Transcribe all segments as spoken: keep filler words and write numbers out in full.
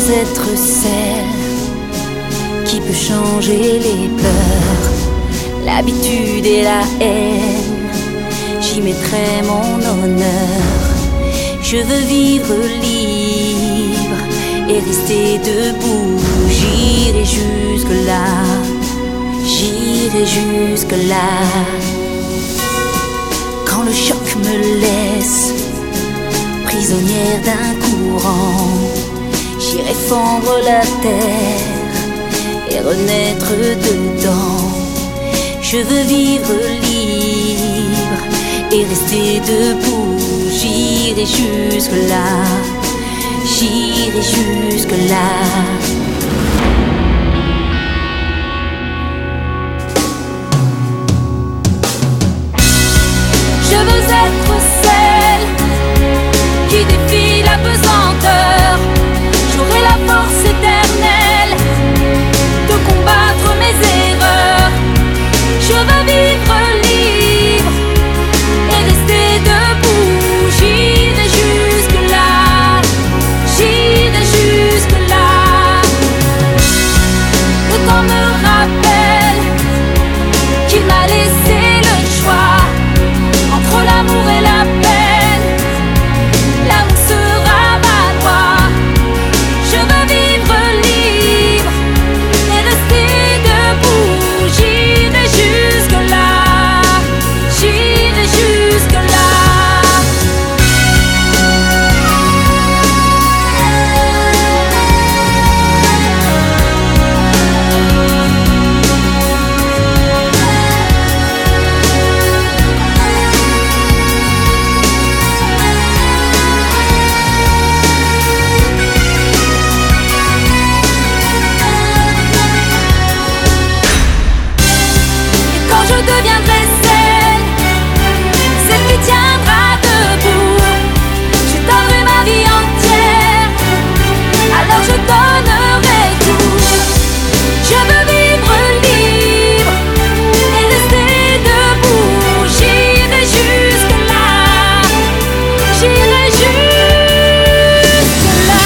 être celle qui peut changer les peurs, l'habitude et la haine. J'y mettrai mon honneur. Je veux vivre libre et rester debout. J'irai jusque-là, j'irai jusque-là. Quand le choc me laisse prisonnière d'un courant, j'irai fendre la terre et renaître dedans. Je veux vivre libre et rester debout. J'irai jusque-là, j'irai jusque-là. Je veux être celle qui défie la pesanteur. J'aurai la force éternelle de combattre mes erreurs. Je veux vivre libre et rester debout. J'irai jusque-là, j'irai jusque-là. Le temps me rappelle qu'il m'a laissé le choix entre l'amour et la peine. L'amour sera ma loi. Je veux vivre libre et rester debout. J'irai jusque-là, j'irai jusque-là. Et quand je deviendrai celle, celle qui tiendra debout, je donnerai ma vie entière, alors je donnerai tout. Je veux vivre libre et rester debout. J'irai jusque-là, j'irai jusque-là.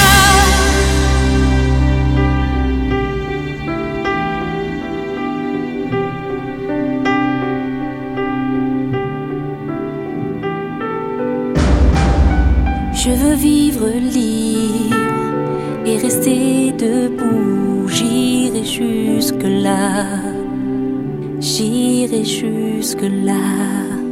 Je veux vivre libre et rester debout. J'irai jusque-là, j'irai jusque-là.